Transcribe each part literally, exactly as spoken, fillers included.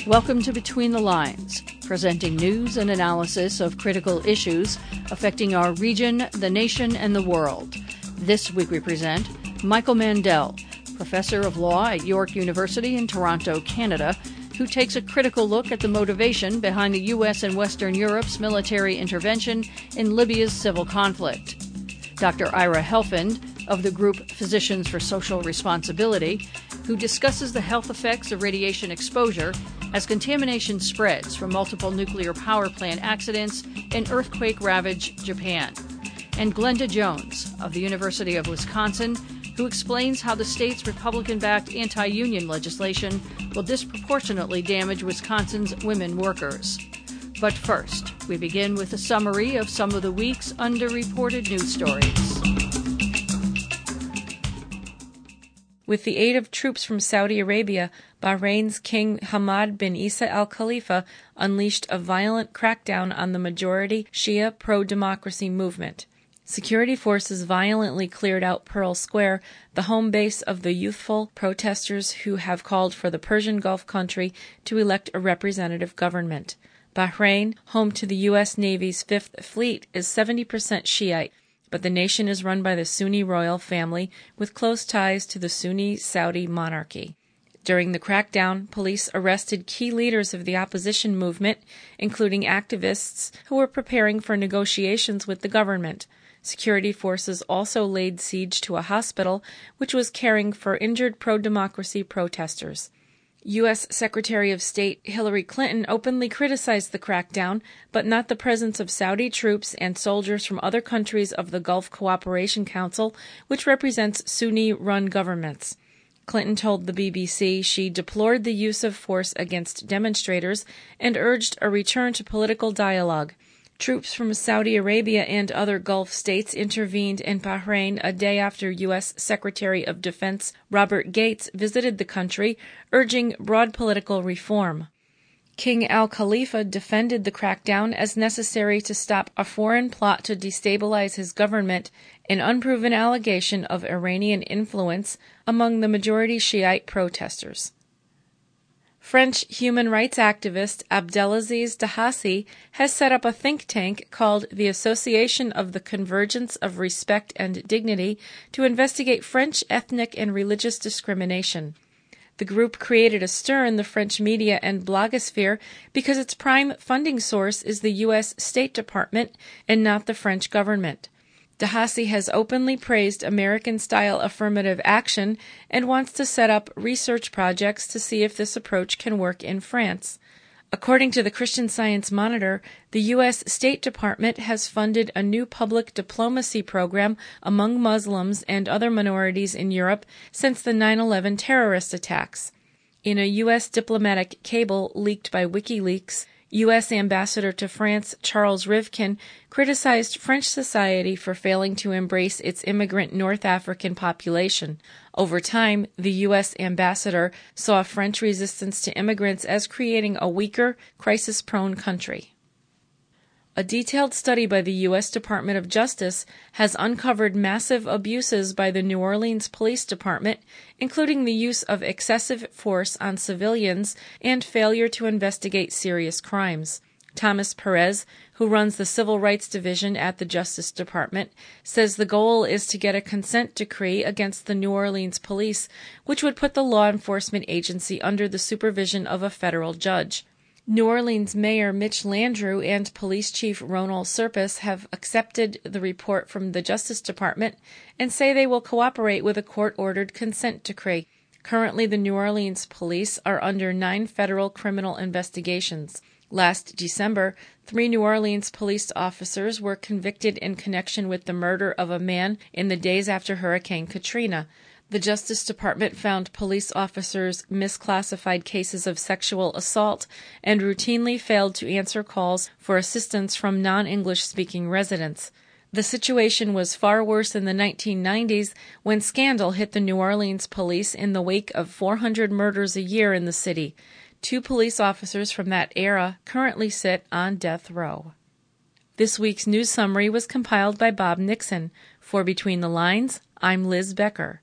Welcome to Between the Lines, presenting news and analysis of critical issues affecting our region, the nation, and the world. This week we present Michael Mandel, professor of law at York University in Toronto, Canada, who takes a critical look at the motivation behind the U S and Western Europe's military intervention in Libya's civil conflict. Doctor Ira Helfand, of the group Physicians for Social Responsibility, who discusses the health effects of radiation exposure as contamination spreads from multiple nuclear power plant accidents in earthquake-ravaged Japan. And Glenda Jones, of the University of Wisconsin, who explains how the state's Republican-backed anti-union legislation will disproportionately damage Wisconsin's women workers. But first, we begin with a summary of some of the week's underreported news stories. With the aid of troops from Saudi Arabia, Bahrain's King Hamad bin Isa Al Khalifa unleashed a violent crackdown on the majority Shia pro-democracy movement. Security forces violently cleared out Pearl Square, the home base of the youthful protesters who have called for the Persian Gulf country to elect a representative government. Bahrain, home to the U S Navy's Fifth Fleet, is seventy percent Shiite, but the nation is run by the Sunni royal family with close ties to the Sunni Saudi monarchy. During the crackdown, police arrested key leaders of the opposition movement, including activists who were preparing for negotiations with the government. Security forces also laid siege to a hospital which was caring for injured pro-democracy protesters. U S Secretary of State Hillary Clinton openly criticized the crackdown, but not the presence of Saudi troops and soldiers from other countries of the Gulf Cooperation Council, which represents Sunni-run governments. Clinton told the B B C she deplored the use of force against demonstrators and urged a return to political dialogue. Troops from Saudi Arabia and other Gulf states intervened in Bahrain a day after U S Secretary of Defense Robert Gates visited the country, urging broad political reform. King Al Khalifa defended the crackdown as necessary to stop a foreign plot to destabilize his government, an unproven allegation of Iranian influence among the majority Shiite protesters. French human rights activist Abdelaziz Dahassi has set up a think tank called the Association of the Convergence of Respect and Dignity to investigate French ethnic and religious discrimination. The group created a stir in the French media and blogosphere because its prime funding source is the U S State Department and not the French government. Dahassi has openly praised American-style affirmative action and wants to set up research projects to see if this approach can work in France. According to the Christian Science Monitor, the U S State Department has funded a new public diplomacy program among Muslims and other minorities in Europe since the nine eleven terrorist attacks. In a U S diplomatic cable leaked by WikiLeaks, U S Ambassador to France Charles Rivkin criticized French society for failing to embrace its immigrant North African population. Over time, the U S ambassador saw French resistance to immigrants as creating a weaker, crisis-prone country. A detailed study by the U S Department of Justice has uncovered massive abuses by the New Orleans Police Department, including the use of excessive force on civilians and failure to investigate serious crimes. Thomas Perez, who runs the Civil Rights Division at the Justice Department, says the goal is to get a consent decree against the New Orleans police, which would put the law enforcement agency under the supervision of a federal judge. New Orleans Mayor Mitch Landrieu and Police Chief Ronald Serpis have accepted the report from the Justice Department and say they will cooperate with a court-ordered consent decree. Currently, the New Orleans police are under nine federal criminal investigations. Last December, three New Orleans police officers were convicted in connection with the murder of a man in the days after Hurricane Katrina. The Justice Department found police officers misclassified cases of sexual assault and routinely failed to answer calls for assistance from non-English speaking residents. The situation was far worse in the nineteen nineties when scandal hit the New Orleans police in the wake of four hundred murders a year in the city. Two police officers from that era currently sit on death row. This week's news summary was compiled by Bob Nixon. For Between the Lines, I'm Liz Becker.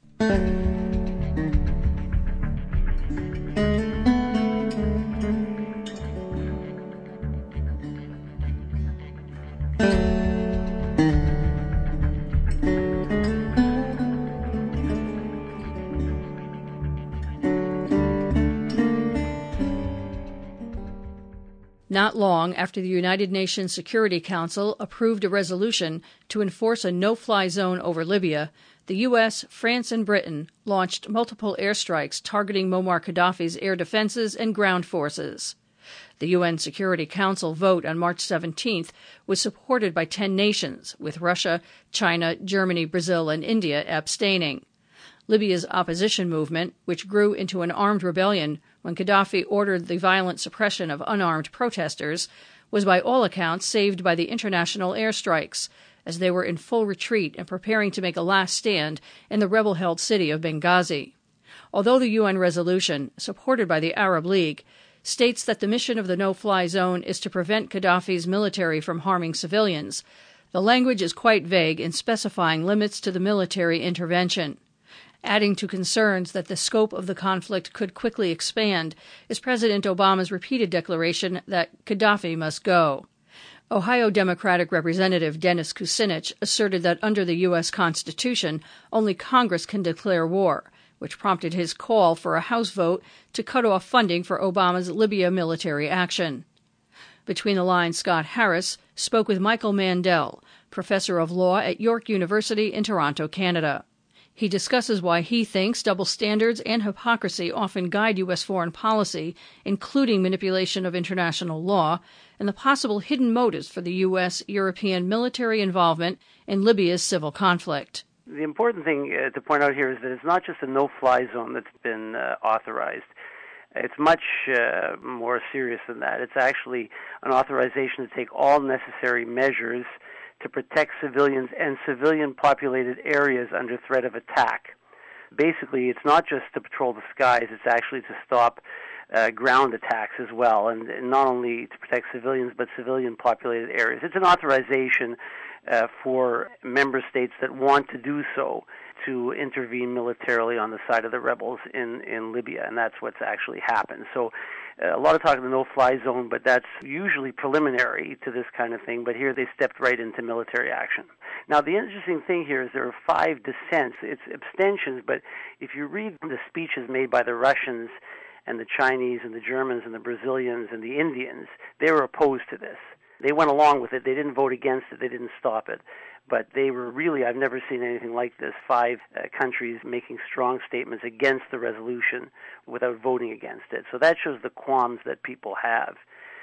Not long after the United Nations Security Council approved a resolution to enforce a no-fly zone over Libya, the U S, France, and Britain launched multiple airstrikes targeting Muammar Gaddafi's air defenses and ground forces. The U N Security Council vote on March seventeenth was supported by ten nations, with Russia, China, Germany, Brazil, and India abstaining. Libya's opposition movement, which grew into an armed rebellion when Gaddafi ordered the violent suppression of unarmed protesters, was by all accounts saved by the international airstrikes, as they were in full retreat and preparing to make a last stand in the rebel-held city of Benghazi. Although the U N resolution, supported by the Arab League, states that the mission of the no-fly zone is to prevent Gaddafi's military from harming civilians, the language is quite vague in specifying limits to the military intervention. Adding to concerns that the scope of the conflict could quickly expand is President Obama's repeated declaration that Gaddafi must go. Ohio Democratic Representative Dennis Kucinich asserted that under the U S Constitution, only Congress can declare war, which prompted his call for a House vote to cut off funding for Obama's Libya military action. Between the Lines, Scott Harris spoke with Michael Mandel, professor of law at York University in Toronto, Canada. He discusses why he thinks double standards and hypocrisy often guide U S foreign policy, including manipulation of international law, and the possible hidden motives for the U S-European military involvement in Libya's civil conflict. The important thing uh, to point out here is that it's not just a no-fly zone that's been uh, authorized. It's much uh, more serious than that. It's actually an authorization to take all necessary measures to protect civilians and civilian-populated areas under threat of attack. Basically, it's not just to patrol the skies, it's actually to stop uh, ground attacks as well, and, and not only to protect civilians, but civilian-populated areas. It's an authorization uh, for member states that want to do so to intervene militarily on the side of the rebels in, in Libya, and that's what's actually happened. So uh, a lot of talk of the no-fly zone, but that's usually preliminary to this kind of thing, but here they stepped right into military action. Now, the interesting thing here is there are five dissents. It's abstentions, but if you read the speeches made by the Russians and the Chinese and the Germans and the Brazilians and the Indians, they were opposed to this. They went along with it. They didn't vote against it. They didn't stop it. But they were really, I've never seen anything like this, five uh, countries making strong statements against the resolution without voting against it. So that shows the qualms that people have.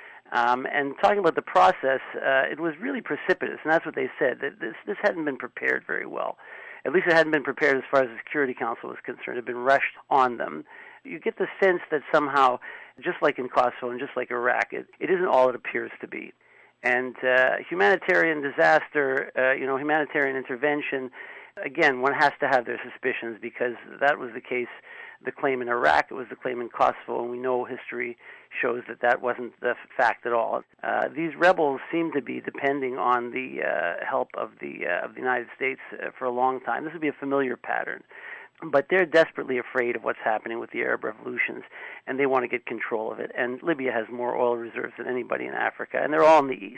Um, and talking about the process, uh, it was really precipitous, and that's what they said, that this, this hadn't been prepared very well. At least it hadn't been prepared as far as the Security Council was concerned. It had been rushed on them. You get the sense that somehow, just like in Kosovo and just like Iraq, it, it isn't all it appears to be. And uh, humanitarian disaster, uh, you know, humanitarian intervention, again, one has to have their suspicions because that was the case, the claim in Iraq, it was the claim in Kosovo, and we know history shows that that wasn't the fact at all. Uh, these rebels seem to be depending on the uh, help of the, uh, of the United States uh, for a long time. This would be a familiar pattern. But they're desperately afraid of what's happening with the Arab revolutions, and they want to get control of it. And Libya has more oil reserves than anybody in Africa, and they're all in the east.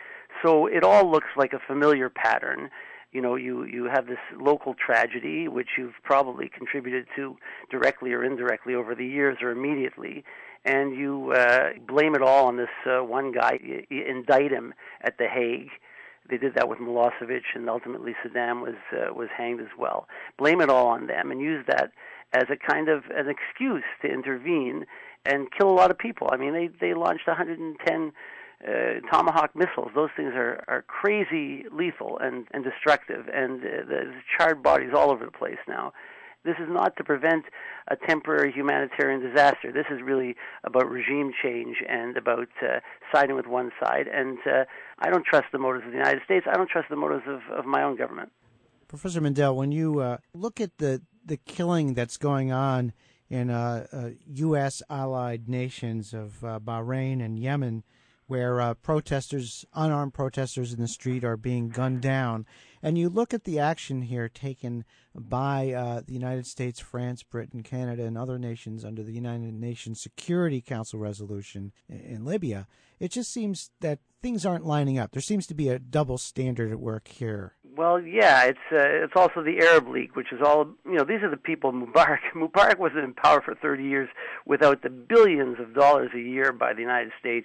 So it all looks like a familiar pattern. You know, you, you have this local tragedy, which you've probably contributed to directly or indirectly over the years or immediately, and you uh, blame it all on this uh, one guy. You, you indict him at The Hague. They did that with Milosevic, and ultimately Saddam was uh, was hanged as well. Blame it all on them and use that as a kind of an excuse to intervene and kill a lot of people. I mean, they, they launched one hundred ten uh, Tomahawk missiles. Those things are, are crazy lethal and, and destructive, and uh, there's charred bodies all over the place now. This is not to prevent a temporary humanitarian disaster. This is really about regime change and about uh, siding with one side. And uh, I don't trust the motives of the United States. I don't trust the motives of, of my own government. Professor Mandel, when you uh, look at the, the killing that's going on in uh, uh, U S allied nations of uh, Bahrain and Yemen, where uh, protesters, unarmed protesters in the street are being gunned down, and you look at the action here taken by uh, the United States, France, Britain, Canada, and other nations under the United Nations Security Council resolution in, in Libya, it just seems that things aren't lining up. There seems to be a double standard at work here. Well, yeah, it's uh, it's also the Arab League, which is all, you know, these are the people, Mubarak. Mubarak wasn't in power for thirty years without the billions of dollars a year by the United States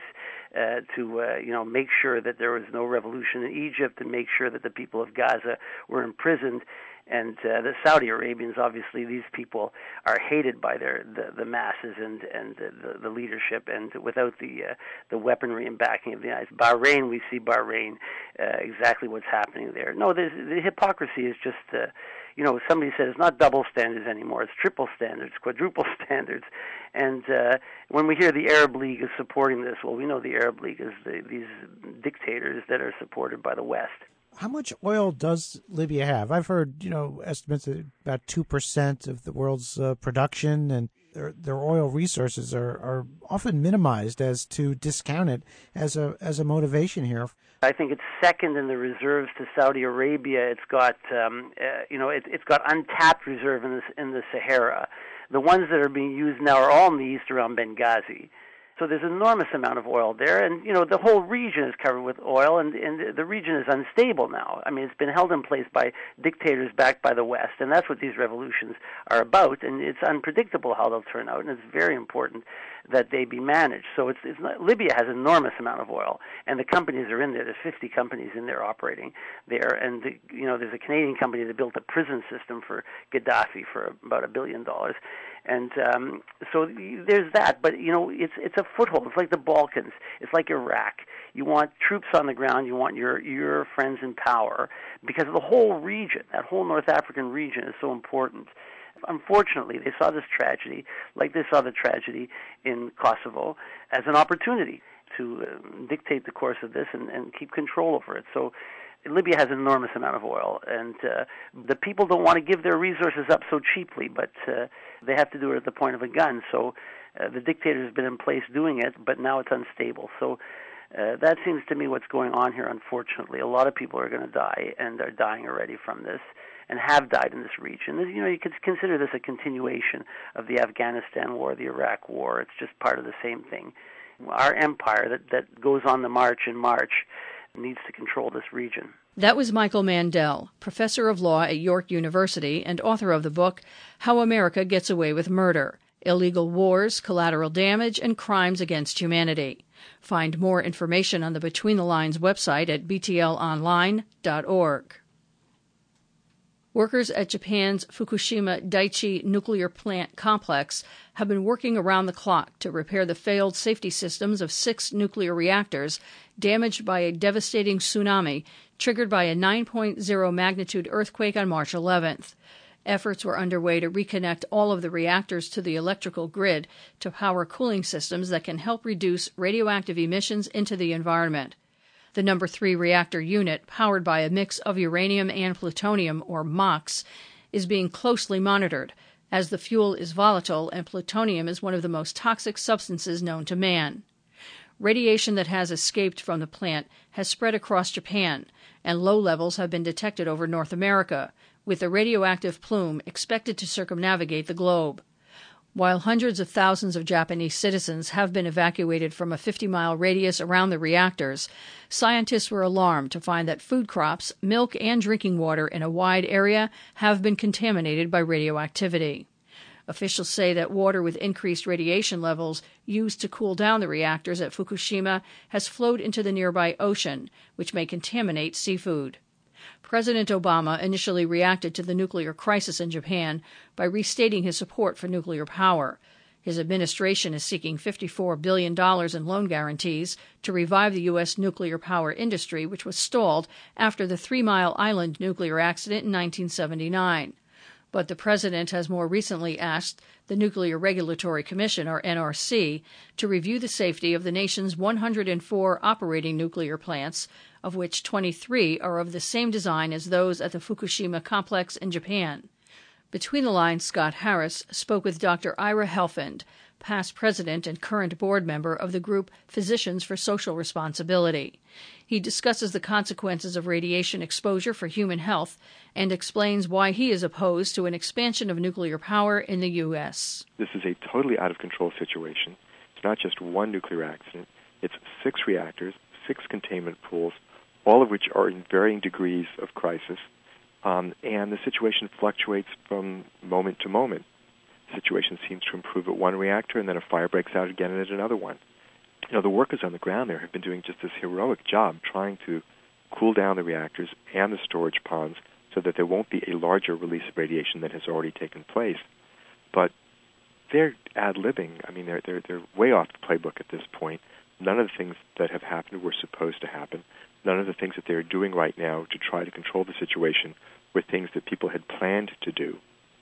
uh, to uh, you know make sure that there was no revolution in Egypt and make sure that the people of Gaza were imprisoned. And uh, the Saudi Arabians, obviously, these people are hated by their the, the masses and and the, the leadership. And without the uh, the weaponry and backing of the United States, Bahrain, we see Bahrain uh, exactly what's happening there. No, the hypocrisy is just. Uh, You know, somebody said it's not double standards anymore; it's triple standards, quadruple standards. And uh, when we hear the Arab League is supporting this, well, we know the Arab League is the, these dictators that are supported by the West. How much oil does Libya have? I've heard, you know, estimates of about two percent of the world's uh, production, and their their oil resources are, are often minimized as to discount it as a as a motivation here. I think it's second in the reserves to Saudi Arabia. It's got, um, uh, you know, it, it's got untapped reserve in the, in the Sahara. The ones that are being used now are all in the east around Benghazi. So there's an enormous amount of oil there, and you know the whole region is covered with oil, and, and the region is unstable now. I mean, it's been held in place by dictators backed by the West, and that's what these revolutions are about. And it's unpredictable how they'll turn out, and it's very important that they be managed. So it's, it's not, Libya has an enormous amount of oil, and the companies are in there. There's fifty companies in there operating there, and the, you know there's a Canadian company that built a prison system for Gaddafi for about a billion dollars. And um, so there's that, but you know it's it's a foothold. It's like the Balkans. It's like Iraq. You want troops on the ground. You want your your friends in power because the whole region, that whole North African region, is so important. Unfortunately, they saw this tragedy, like they saw the tragedy in Kosovo, as an opportunity to uh, dictate the course of this and, and keep control over it. So Libya has an enormous amount of oil, and uh, the people don't want to give their resources up so cheaply, but uh, they have to do it at the point of a gun. So uh, the dictator has been in place doing it, but now it's unstable. So uh, that seems to me what's going on here, unfortunately. A lot of people are going to die, and are dying already from this, and have died in this region. You know, you could consider this a continuation of the Afghanistan war, the Iraq war. It's just part of the same thing. Our empire that, that goes on the march in March needs to control this region. That was Michael Mandel, professor of law at York University and author of the book How America Gets Away with Murder, Illegal Wars, Collateral Damage, and Crimes Against Humanity. Find more information on the Between the Lines website at b t l online dot org. Workers at Japan's Fukushima Daiichi nuclear plant complex have been working around the clock to repair the failed safety systems of six nuclear reactors damaged by a devastating tsunami triggered by a nine point oh magnitude earthquake on March eleventh. Efforts were underway to reconnect all of the reactors to the electrical grid to power cooling systems that can help reduce radioactive emissions into the environment. The number three reactor unit, powered by a mix of uranium and plutonium, or MOX, is being closely monitored, as the fuel is volatile and plutonium is one of the most toxic substances known to man. Radiation that has escaped from the plant has spread across Japan, and low levels have been detected over North America, with the radioactive plume expected to circumnavigate the globe. While hundreds of thousands of Japanese citizens have been evacuated from a fifty-mile radius around the reactors, scientists were alarmed to find that food crops, milk, and drinking water in a wide area have been contaminated by radioactivity. Officials say that water with increased radiation levels used to cool down the reactors at Fukushima has flowed into the nearby ocean, which may contaminate seafood. President Obama initially reacted to the nuclear crisis in Japan by restating his support for nuclear power. His administration is seeking fifty-four billion dollars in loan guarantees to revive the U S nuclear power industry, which was stalled after the Three Mile Island nuclear accident in nineteen seventy-nine. But the president has more recently asked the Nuclear Regulatory Commission, or N R C, to review the safety of the nation's one hundred four operating nuclear plants, of which twenty-three are of the same design as those at the Fukushima complex in Japan. Between the Lines, Scott Harris spoke with Doctor Ira Helfand, past president and current board member of the group Physicians for Social Responsibility. He discusses the consequences of radiation exposure for human health and explains why he is opposed to an expansion of nuclear power in the U S. This is a totally out-of-control situation. It's not just one nuclear accident. It's six reactors, six containment pools, all of which are in varying degrees of crisis, um, and the situation fluctuates from moment to moment. The situation seems to improve at one reactor, and then a fire breaks out again at another one. you know, the workers on the ground there have been doing just this heroic job trying to cool down the reactors and the storage ponds so that there won't be a larger release of radiation that has already taken place. But they're ad-libbing. I mean, they're, they're, they're way off the playbook at this point. None of the things that have happened were supposed to happen. None of the things that they're doing right now to try to control the situation were things that people had planned to do.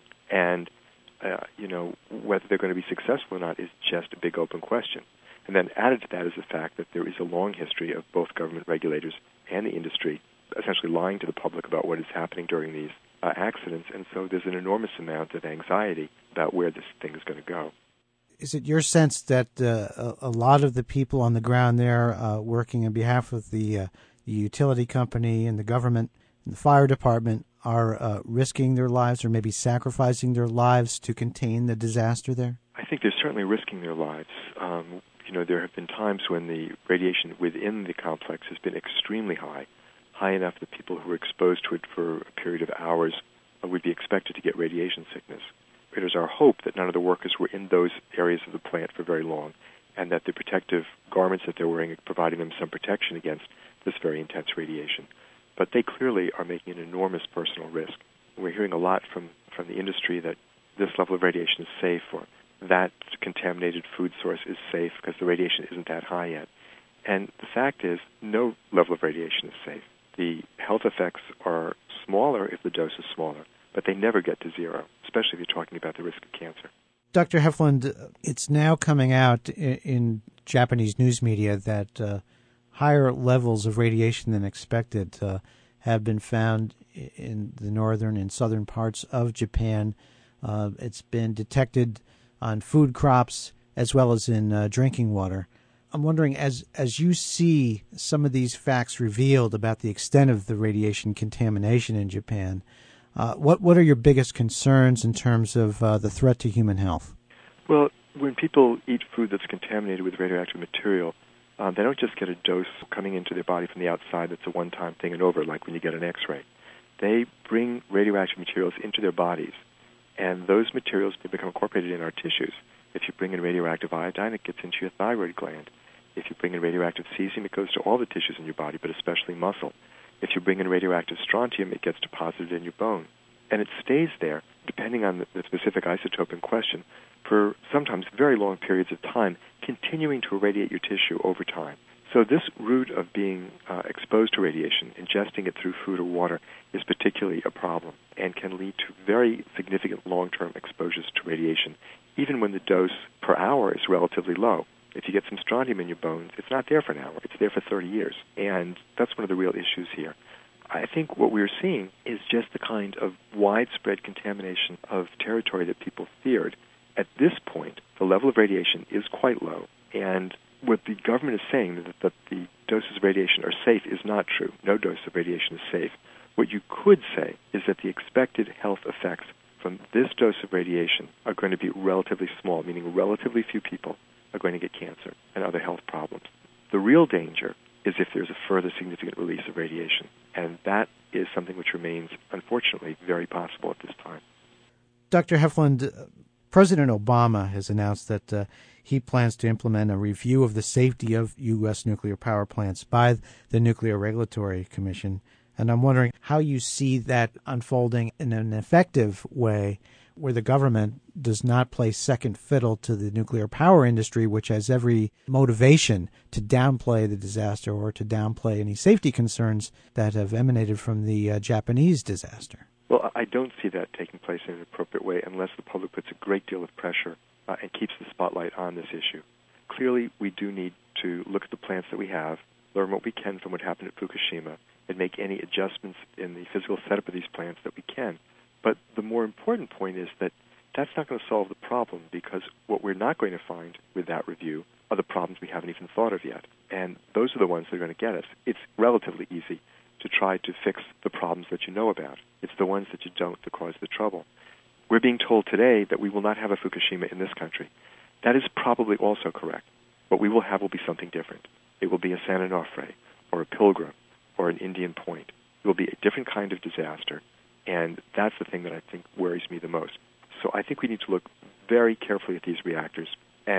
And, uh, you know, whether they're going to be successful or not is just a big open question. And then added to that is the fact that there is a long history of both government regulators and the industry essentially lying to the public about what is happening during these uh, accidents. And so there's an enormous amount of anxiety about where this thing is going to go. Is it your sense that uh, a, a lot of the people on the ground there uh, working on behalf of the, uh, the utility company and the government and the fire department are uh, risking their lives or maybe sacrificing their lives to contain the disaster there? I think they're certainly risking their lives. Um, you know, there have been times when the radiation within the complex has been extremely high, high enough that people who are exposed to it for a period of hours would be expected to get radiation sickness. It is our hope that none of the workers were in those areas of the plant for very long, and that the protective garments that they're wearing are providing them some protection against this very intense radiation. But they clearly are making an enormous personal risk. We're hearing a lot from, from the industry that this level of radiation is safe, or that contaminated food source is safe because the radiation isn't that high yet. And the fact is, no level of radiation is safe. The health effects are smaller if the dose is smaller, but they never get to zero, especially if you're talking about the risk of cancer. Doctor Heflund, it's now coming out in, in Japanese news media that uh, higher levels of radiation than expected uh, have been found in the northern and southern parts of Japan. Uh, it's been detected on food crops as well as in uh, drinking water. I'm wondering, as as you see some of these facts revealed about the extent of the radiation contamination in Japan, uh, what what are your biggest concerns in terms of uh, the threat to human health? Well, when people eat food that's contaminated with radioactive material, um, they don't just get a dose coming into their body from the outside that's a one-time thing and over, like when you get an X-ray. They bring radioactive materials into their bodies, and those materials become incorporated in our tissues. If you bring in radioactive iodine, it gets into your thyroid gland. If you bring in radioactive cesium, it goes to all the tissues in your body, but especially muscle. If you bring in radioactive strontium, it gets deposited in your bone. And it stays there, depending on the, the specific isotope in question, for sometimes very long periods of time, continuing to irradiate your tissue over time. So this route of being uh, exposed to radiation, ingesting it through food or water, is particularly a problem and can lead to very significant long-term exposures to radiation, even when the dose per hour is relatively low. If you get some strontium in your bones, it's not there for an hour. It's there for thirty years. And that's one of the real issues here. I think what we're seeing is just the kind of widespread contamination of territory that people feared. At this point, the level of radiation is quite low. And what the government is saying, that, that the doses of radiation are safe, is not true. No dose of radiation is safe. What you could say is that the expected health effects from this dose of radiation are going to be relatively small, meaning relatively few people are going to get cancer and other health problems. The real danger is if there's a further significant release of radiation, and that is something which remains, unfortunately, very possible at this time. Doctor Heflund, President Obama has announced that uh, he plans to implement a review of the safety of U S nuclear power plants by the Nuclear Regulatory Commission, and I'm wondering how you see that unfolding in an effective way where the government does not play second fiddle to the nuclear power industry, which has every motivation to downplay the disaster or to downplay any safety concerns that have emanated from the uh, Japanese disaster. Well, I don't see that taking place in an appropriate way unless the public puts a great deal of pressure uh, and keeps the spotlight on this issue. Clearly, we do need to look at the plants that we have, learn what we can from what happened at Fukushima, and make any adjustments in the physical setup of these plants that we can. But the more important point is that that's not going to solve the problem, because what we're not going to find with that review are the problems we haven't even thought of yet. And those are the ones that are going to get us. It's relatively easy to try to fix the problems that you know about. It's the ones that you don't that cause the trouble. We're being told today that we will not have a Fukushima in this country. That is probably also correct. What we will have will be something different. It will be a San Onofre or a Pilgrim or an Indian Point. It will be a different kind of disaster. And that's the thing that I think worries me the most. So I think we need to look very carefully at these reactors and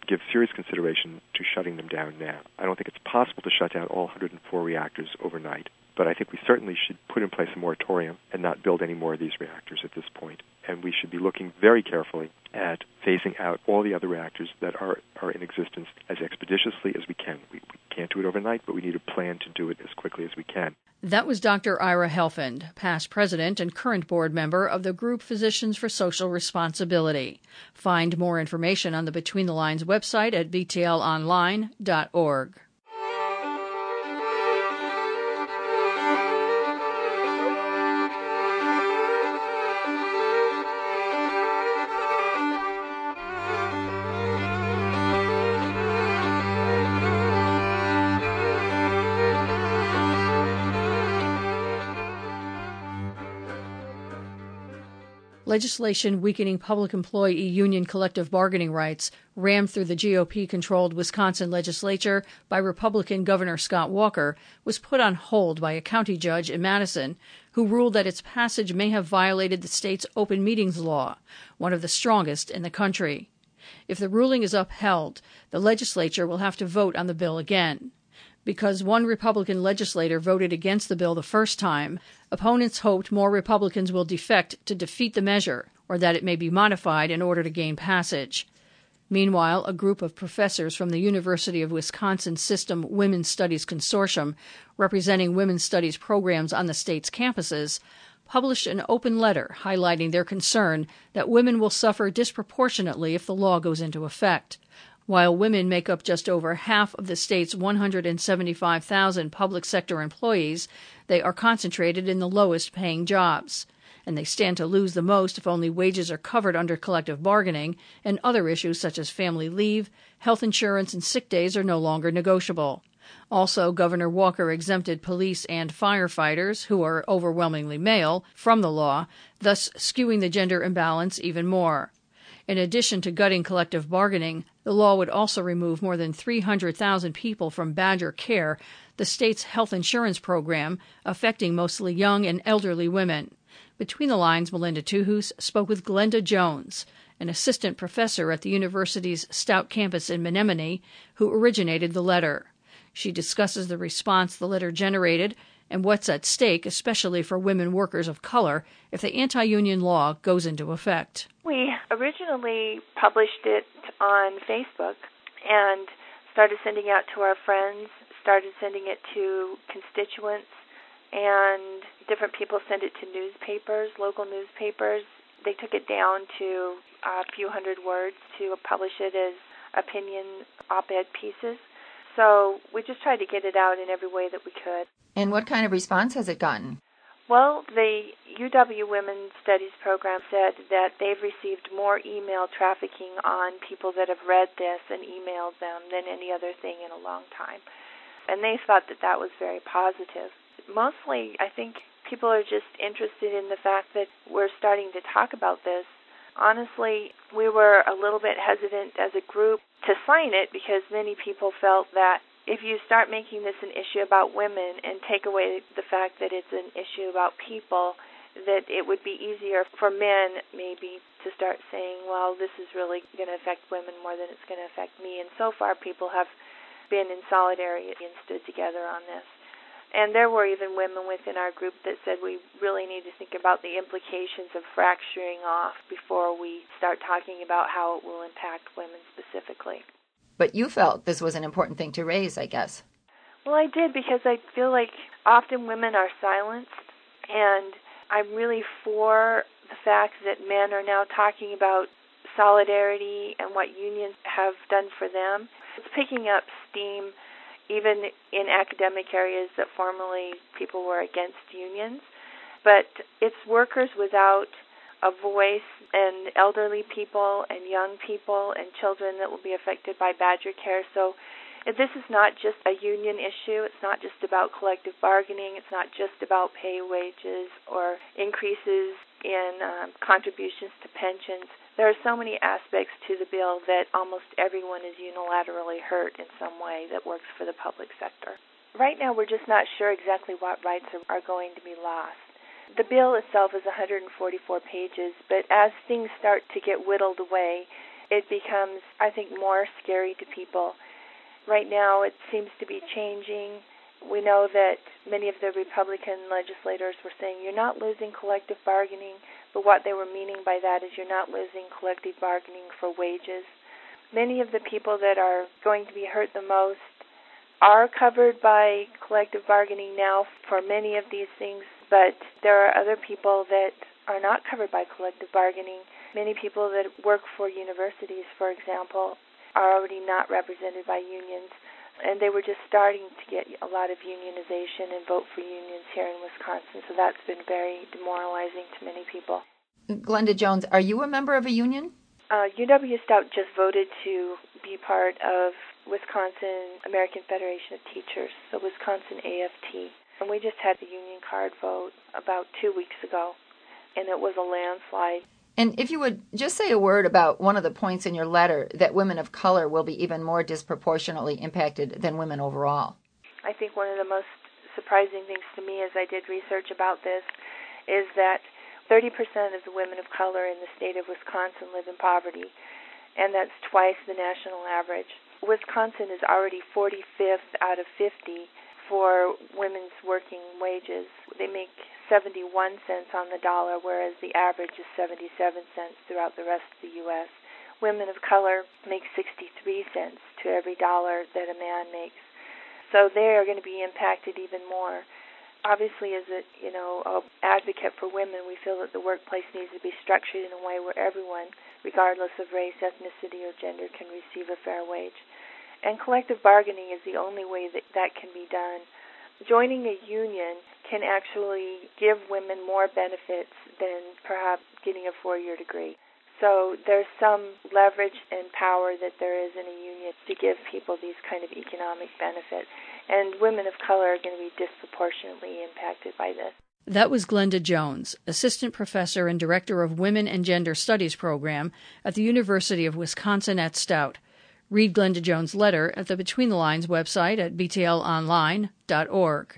give serious consideration to shutting them down now. I don't think it's possible to shut down all one hundred four reactors overnight, but I think we certainly should put in place a moratorium and not build any more of these reactors at this point. And we should be looking very carefully at phasing out all the other reactors that are, are in existence as expeditiously as we can. We, we can't do it overnight, but we need a plan to do it as quickly as we can. That was Doctor Ira Helfand, past president and current board member of the group Physicians for Social Responsibility. Find more information on the Between the Lines website at b t l online dot org. Legislation weakening public employee union collective bargaining rights, rammed through the G O P-controlled Wisconsin legislature by Republican Governor Scott Walker, was put on hold by a county judge in Madison, who ruled that its passage may have violated the state's open meetings law, one of the strongest in the country. If the ruling is upheld, the legislature will have to vote on the bill again. Because one Republican legislator voted against the bill the first time, opponents hoped more Republicans will defect to defeat the measure, or that it may be modified in order to gain passage. Meanwhile, a group of professors from the University of Wisconsin System Women's Studies Consortium, representing women's studies programs on the state's campuses, published an open letter highlighting their concern that women will suffer disproportionately if the law goes into effect. While women make up just over half of the state's one hundred seventy-five thousand public sector employees, they are concentrated in the lowest paying jobs, and they stand to lose the most if only wages are covered under collective bargaining and other issues such as family leave, health insurance, and sick days are no longer negotiable. Also, Governor Walker exempted police and firefighters, who are overwhelmingly male, from the law, thus skewing the gender imbalance even more. In addition to gutting collective bargaining, the law would also remove more than three hundred thousand people from Badger Care, the state's health insurance program, affecting mostly young and elderly women. Between the Lines, Melinda Tuhus spoke with Glenda Jones, an assistant professor at the university's Stout campus in Menominee, who originated the letter. She discusses the response the letter generated and what's at stake, especially for women workers of color, if the anti-union law goes into effect. We originally published it on Facebook and started sending it out to our friends, started sending it to constituents, and different people sent it to newspapers, local newspapers. They took it down to a few hundred words to publish it as opinion op-ed pieces. So we just tried to get it out in every way that we could. And what kind of response has it gotten? Well, the U W Women's Studies program said that they've received more email trafficking on people that have read this and emailed them than any other thing in a long time. And they thought that that was very positive. Mostly, I think people are just interested in the fact that we're starting to talk about this. Honestly, we were a little bit hesitant as a group to sign it because many people felt that if you start making this an issue about women and take away the fact that it's an issue about people, that it would be easier for men maybe to start saying, well, this is really going to affect women more than it's going to affect me. And so far people have been in solidarity and stood together on this. And there were even women within our group that said we really need to think about the implications of fracturing off before we start talking about how it will impact women specifically. But you felt this was an important thing to raise, I guess. Well, I did, because I feel like often women are silenced, and I'm really for the fact that men are now talking about solidarity and what unions have done for them. It's picking up steam even in academic areas that formerly people were against unions. But it's workers without a voice, and elderly people and young people and children that will be affected by Badger Care. So this is not just a union issue. It's not just about collective bargaining. It's not just about pay, wages, or increases in um, contributions to pensions. There are so many aspects to the bill that almost everyone is unilaterally hurt in some way that works for the public sector. Right now, we're just not sure exactly what rights are, are going to be lost. The bill itself is one hundred forty-four pages, but as things start to get whittled away, it becomes, I think, more scary to people. Right now, it seems to be changing. We know that many of the Republican legislators were saying you're not losing collective bargaining, but what they were meaning by that is you're not losing collective bargaining for wages. Many of the people that are going to be hurt the most are covered by collective bargaining now for many of these things, but there are other people that are not covered by collective bargaining. Many people that work for universities, for example, are already not represented by unions, and they were just starting to get a lot of unionization and vote for unions here in Wisconsin, so that's been very demoralizing to many people. Glenda Jones, are you a member of a union? Uh, U W Stout just voted to be part of Wisconsin American Federation of Teachers, so Wisconsin A F T. And we just had the union card vote about two weeks ago, and it was a landslide. And if you would just say a word about one of the points in your letter, that women of color will be even more disproportionately impacted than women overall. I think one of the most surprising things to me as I did research about this is that thirty percent of the women of color in the state of Wisconsin live in poverty, and that's twice the national average. Wisconsin is already forty-fifth out of fifty for women's working wages. They make seventy-one cents on the dollar, whereas the average is seventy-seven cents throughout the rest of the U S Women of color make sixty-three cents to every dollar that a man makes. So they are going to be impacted even more. Obviously, as a you know a advocate for women, we feel that the workplace needs to be structured in a way where everyone, regardless of race, ethnicity, or gender, can receive a fair wage. And collective bargaining is the only way that that can be done. Joining a union can actually give women more benefits than perhaps getting a four-year degree. So there's some leverage and power that there is in a union to give people these kind of economic benefits. And women of color are going to be disproportionately impacted by this. That was Glenda Jones, Assistant Professor and Director of Women and Gender Studies Program at the University of Wisconsin at Stout. Read Glenda Jones' letter at the Between the Lines website at b t l online dot org.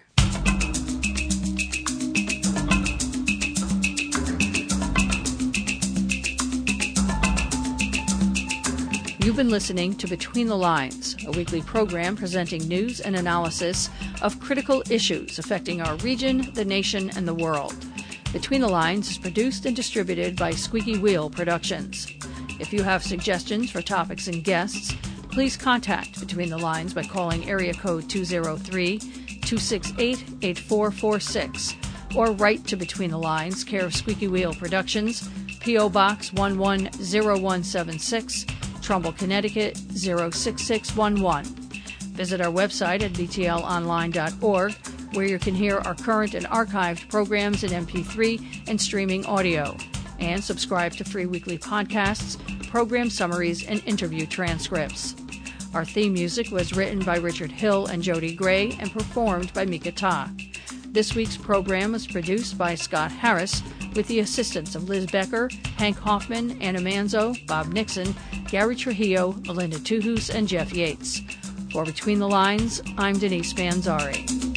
You've been listening to Between the Lines, a weekly program presenting news and analysis of critical issues affecting our region, the nation, and the world. Between the Lines is produced and distributed by Squeaky Wheel Productions. If you have suggestions for topics and guests, please contact Between the Lines by calling area code two oh three, two six eight, eight four four six or write to Between the Lines, care of Squeaky Wheel Productions, P O. Box one one zero one seven six, Trumbull, Connecticut zero six six one one. Visit our website at b t l online dot org, where you can hear our current and archived programs in M P three and streaming audio, and subscribe to free weekly podcasts, program summaries, and interview transcripts. Our theme music was written by Richard Hill and Jody Gray and performed by Mika Ta. This week's program was produced by Scott Harris with the assistance of Liz Becker, Hank Hoffman, Anna Manzo, Bob Nixon, Gary Trujillo, Melinda Tuhus, and Jeff Yates. For Between the Lines, I'm Denise Manzari.